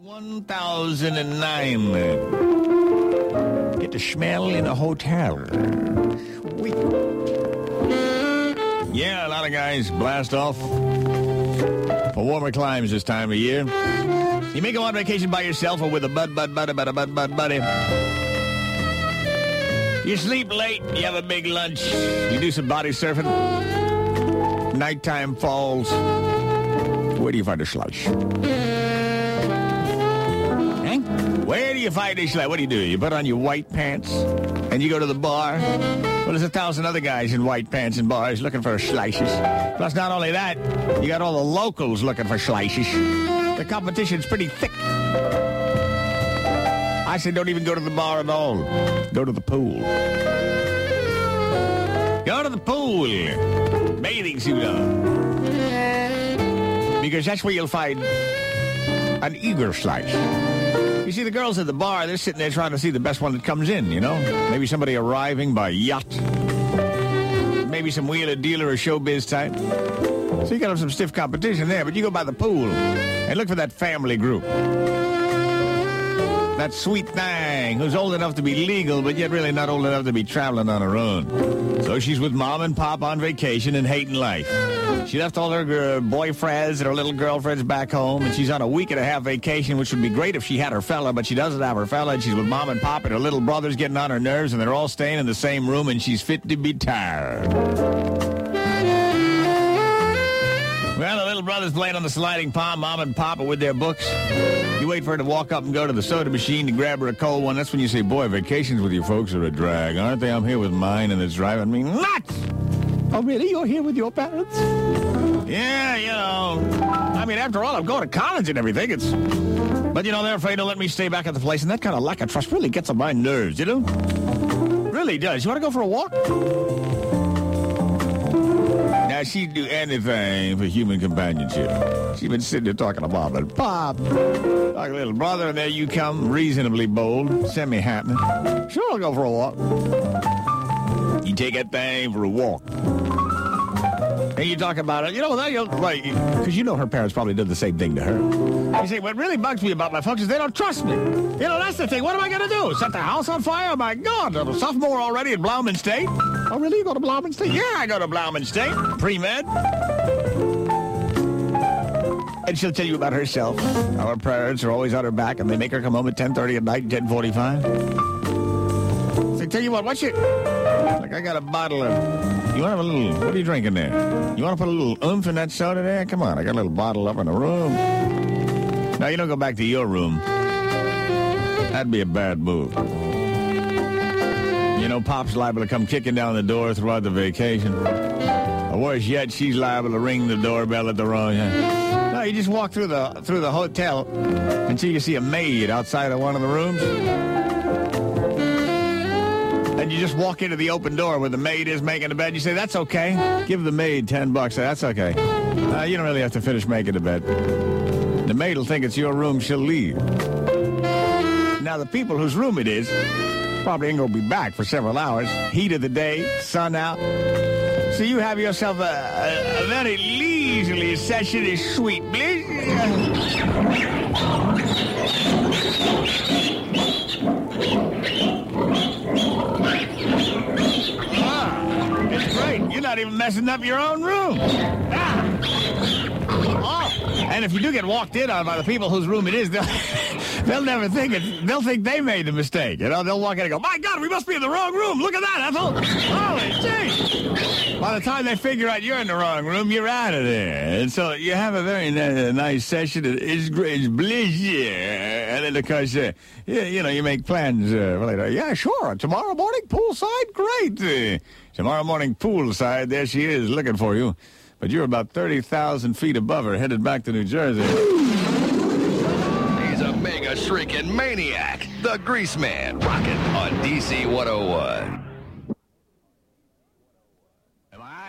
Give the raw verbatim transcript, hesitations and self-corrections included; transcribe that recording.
one thousand nine. Get the smell in a hotel. Sweet. Yeah, a lot of guys blast off for warmer climes this time of year. You may go on vacation by yourself or with a bud, bud, bud, bud, bud, bud, buddy. You sleep late, you have a big lunch, you do some body surfing. Nighttime falls. Where do you find a slush? Where do you find this? What do you do? You put on your white pants and you go to the bar. Well, there's a thousand other guys in white pants in bars looking for slices. Plus, not only that, you got all the locals looking for slices. The competition's pretty thick. I said, don't even go to the bar at all. Go to the pool. Go to the pool. Bathing suit on. Because that's where you'll find an eager slice. You see, the girls at the bar, they're sitting there trying to see the best one that comes in, you know? Maybe somebody arriving by yacht. Maybe some wheeler-dealer or showbiz type. So you got some stiff competition there, but you go by the pool and look for that family group. That sweet thing who's old enough to be legal, but yet really not old enough to be traveling on her own. So she's with mom and pop on vacation and hating life. She left all her uh, boyfriends and her little girlfriends back home, and she's on a week and a half vacation, which would be great if she had her fella, but she doesn't have her fella, and she's with mom and pop, and her little brother's getting on her nerves, and they're all staying in the same room, and she's fit to be tired. Well, the little brother's playing on the sliding palm, mom and pop are with their books. You wait for her to walk up and go to the soda machine to grab her a cold one. That's when you say, boy, vacations with you folks are a drag, aren't they? I'm here with mine, and it's driving me nuts. Oh, really? You're here with your parents? Yeah, you know. I mean, after all, I'm going to college and everything. It's, But, you know, they're afraid to let me stay back at the place, and that kind of lack of trust really gets on my nerves, you know? Really does. You want to go for a walk? Now, she'd do anything for human companionship. She's been sitting there talking to mom and pop. Like a little brother, and there you come, reasonably bold, semi-happening. Sure, I'll go for a walk. You take that thing for a walk. And you talk about it, you know, that you'll, like, because you know her parents probably did the same thing to her. You say, what really bugs me about my folks is they don't trust me. You know, that's the thing. What am I going to do? Set the house on fire? Oh, my God. I'm a sophomore already at Blauman State. Oh, really? You go to Blauman State? Yeah, I go to Blauman State. Pre-med. And she'll tell you about herself. How her parents are always on her back, and they make her come home at ten thirty at night, ten forty-five. So tell you what, what's your... Like, I got a bottle of... You want to have a little... What are you drinking there? You want to put a little oomph in that soda there? Come on, I got a little bottle up in the room. Now, you don't go back to your room. That'd be a bad move. You know, Pop's liable to come kicking down the door throughout the vacation. Or worse yet, she's liable to ring the doorbell at the wrong time. No, you just walk through the through the hotel until you see a maid outside of one of the rooms. And you just walk into the open door where the maid is making the bed. You say, that's okay. Give the maid ten bucks. That's okay. Uh, you don't really have to finish making the bed. The maid will think it's your room. She'll leave. Now, the people whose room it is probably ain't going to be back for several hours. Heat of the day, sun out. So you have yourself a, a, a very leisurely session of sweet bliss. Ah, it's great. You're not even messing up your own room. Ah. Oh, and if you do get walked in on by the people whose room it is, they'll, they'll never think it. They'll think they made the mistake. You know, they'll walk in and go, my God, we must be in the wrong room. Look at that, Ethel. Holy gee. By the time they figure out you're in the wrong room, you're out of there. And so you have a very uh, nice session. It's great. It's bliss, yeah. And then, of course, uh, you, you know, you make plans uh, for later. Yeah, sure. Tomorrow morning, poolside, great. Uh, tomorrow morning, poolside, there she is looking for you. But you're about thirty thousand feet above her, headed back to New Jersey. He's a mega shrieking maniac. The Grease Man, rocking on D C one oh one.